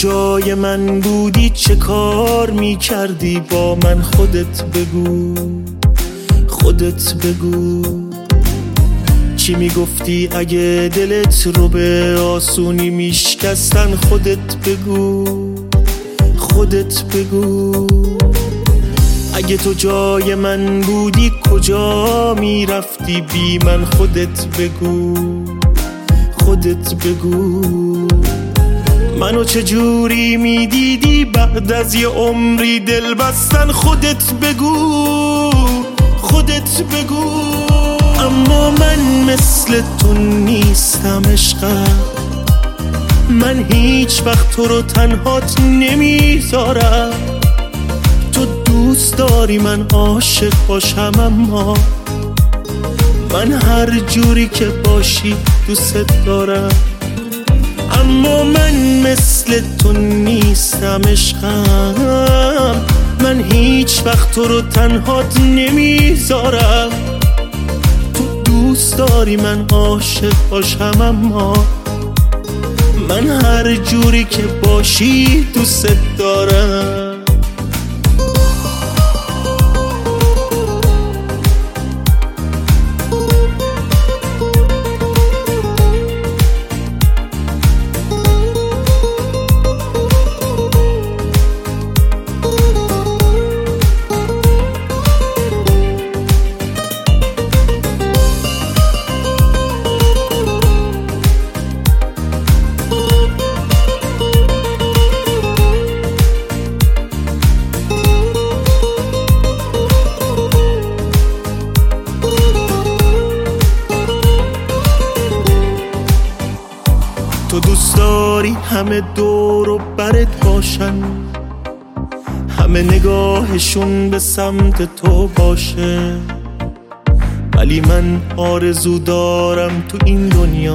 جای من بودی چه کار میکردی با من؟ خودت بگو، خودت بگو. چی میگفتی اگه دلت رو به آسونی میشکستن؟ خودت بگو، خودت بگو. اگه تو جای من بودی کجا میرفتی بی من؟ خودت بگو، خودت بگو. منو چجوری میدیدی بعد از یه عمری دل بستن؟ خودت بگو، خودت بگو. اما من مثل تو نیستم عشقم، من هیچ وقت تو رو تنهات نمیذارم. تو دوست داری من عاشق باشم، اما من هر جوری که باشی دوست دارم. اما من مثل تو نیستم عشقم، من هیچ وقت تو رو تنهات نمیذارم. تو دوست داری من عاشق باشم، اما من هر جوری که باشی دوست دارم. تو دوست داری همه دور و برت باشن، همه نگاهشون به سمت تو باشه، ولی من آرزو دارم تو این دنیا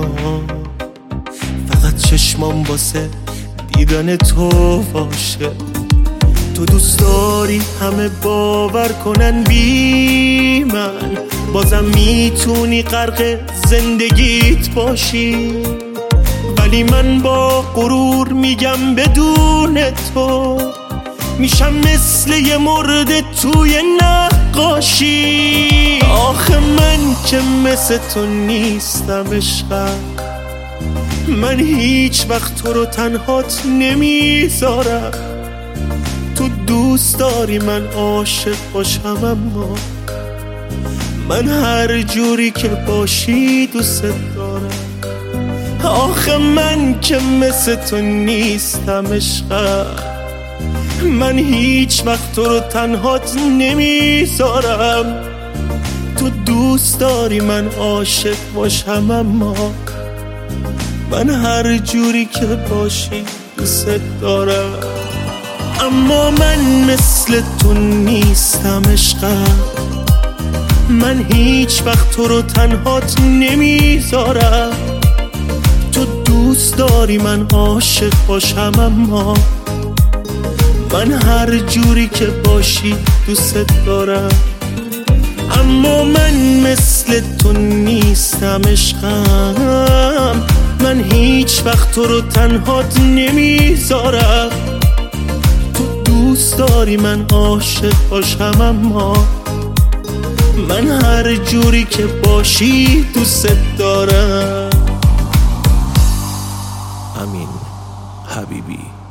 فقط چشمام واسه دیدن تو باشه. تو دوست داری همه باور کنن بی من، بازم میتونی غرق زندگیت باشی، ولی من با غرور میگم بدون تو میشم مثل یه مرده توی نقاشی. آخه من که مثل تو نیستم عشقم، من هیچ وقت تو رو تنهات نمیذارم. تو دوست داری من عاشق باشم، اما من هر جوری که باشی دوست دارم. آخه من که مثل تو نیستم عشقم، من هیچ وقت تو رو تنهات نمیذارم. تو دوست داری من عاشق باشم، اما من هر جوری که باشی دوست دارم. اما من مثل تو نیستم عشقم، من هیچ وقت تو رو تنهات نمیذارم. تو دوست داری من عاشق باشم، اما من هر جوری که باشی دوست دارم. اما من مثل تو نیستم عشقم، من هیچ وقت تو رو تنهات نمیذارم. تو دوست داری من عاشق باشم، اما من هر جوری که باشی دوست دارم. امین حبیبی.